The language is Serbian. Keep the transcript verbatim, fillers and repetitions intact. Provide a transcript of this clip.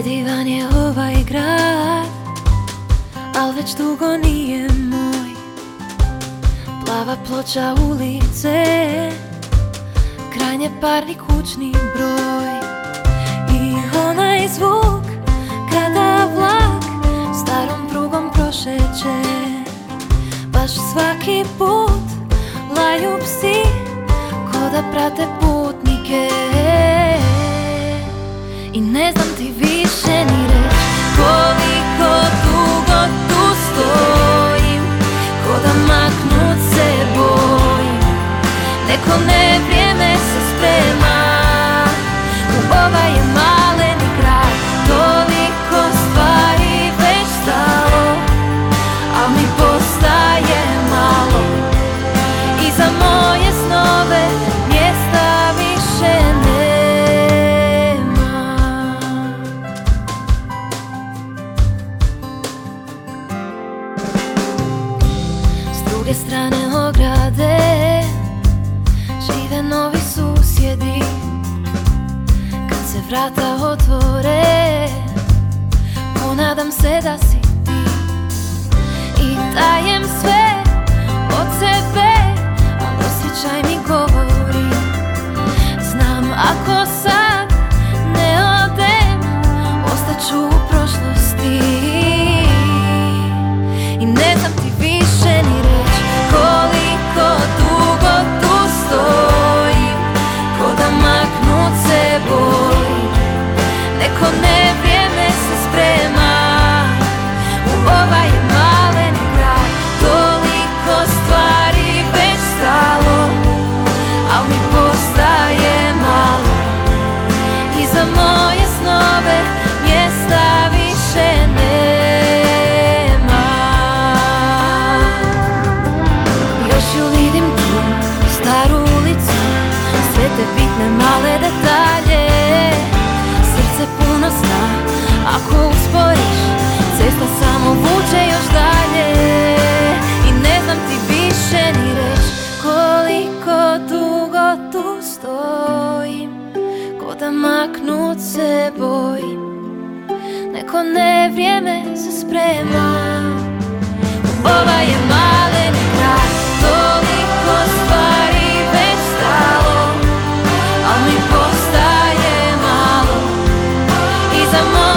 Predivan je ovaj grad, al već dugo nije moj. Plava ploča ulice, krajnje parni kućni broj. I onaj zvuk kada vlak starom prugom prošeće, baš svaki put laju psi ko da prate putnike. I ne znam ti više ni reći koliko dugo tu stojim, ko da maknut se bojim. Neko ne vrijeme se sprema u ovaj je maleni grad. Toliko stvari već stalo, al mi postaje malo. I za moje snove mjesta više nema. S druge strane ograde žive novi susjedi. Kad se vrata otvore, ponadam se da si ti. I dajem sve od sebe, al osjećaj mi govori, znam ako sad ne odem, ostaću u prošlosti. I ne znam ti više ni reći koliko dugo tu stojim, ko da maknut se bojim. Neko ne vrijeme se sprema u ovaj je maleni grad. Toliko stvari već stalo, al mi postaje malo. I za moje snove mjesta više nema. Još ju vidim tu, staru ulicu, sve te bitne male detalje. Srce puno sna, ako usporiš, cesta samo vuče još dalje. I ne znam ti više ni reći koliko dugo tu stojim, ko da maknut se bojim. Neko ne vrijeme se sprema u ovaj je maleni grad. Toliko stvari već stalo, al mi postaje malo. I za